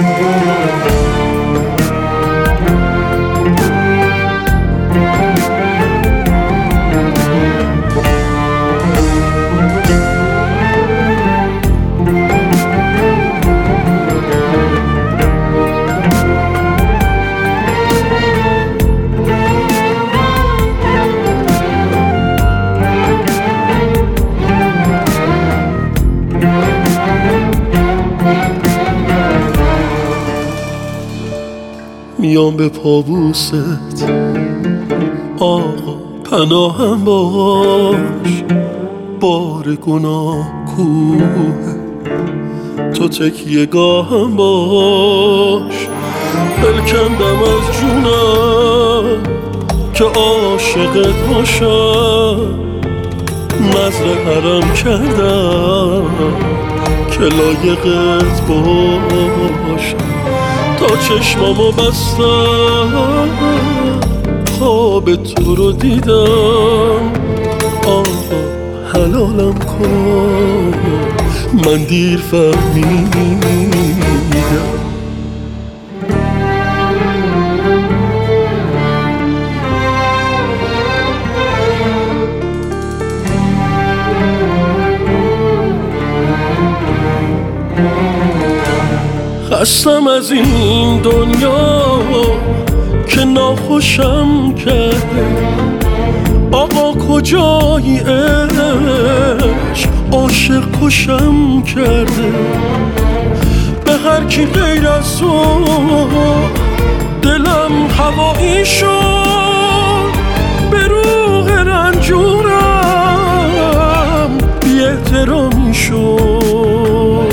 میام به پابوست آقا پناهم باش، بار گناه کوه تو تکیه گاهم باش. دل کندم از جونم که عاشقت باشم، نذر حرم کردم که لایقت باشم. تا چشمامو بستم خواب تو رو دیدم، آقا حلالم کن من دیر فهمیدم. خستم از این دنیا که ناخوشم کرده، آقا کجایی عشق عاشق کشم کرده. به هر کی غیر از تو دلم هوایی شد، به روح رنجورم بی احترامی شد.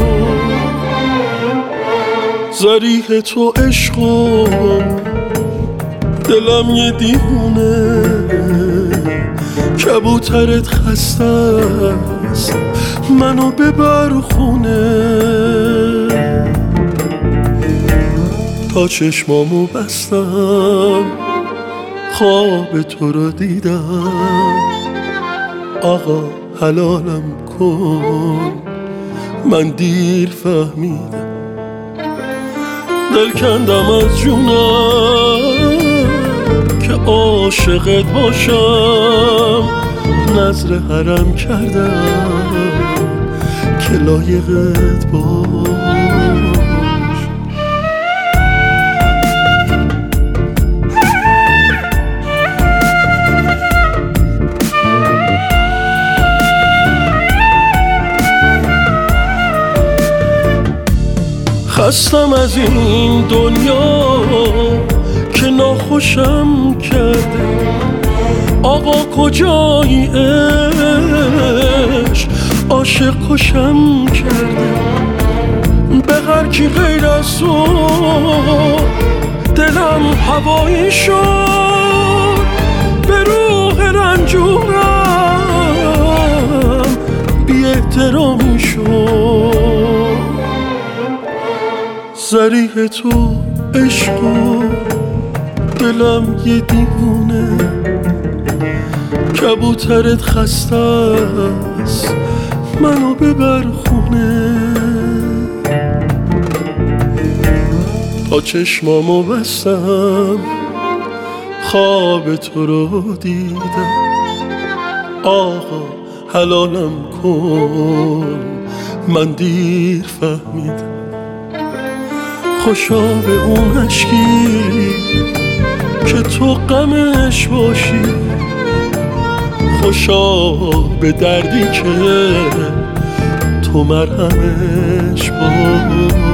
ضریح تو عشقم دلم یه دیوونه، کبوترت خسته است منو ببر خونه. تا چشمامو بستم خواب تو رو دیدم، آقا حلالم کن من دیر فهمیدم. دل کندم از جونم که عاشقت باشم، نذر حرم کردم که لایقت باش. خستم از این دنیا که ناخوشم کرده، آقا کجایی عشق عاشق کشم کرده. به هر کی غیر از تو دلم هوایی شد، به روح رنجورم بی احترامی شد. ضریح تو عشق و دلم یه دیوونه، کبوترت خسته است منو ببر خونه. تا چشمامو بستم خواب تو رو دیدم، آقا حلالم کن من دیر فهمیدم. خوشا به اون عشقی که تو غمش باشی، خوشا به دردی که تو مرهمش باشی.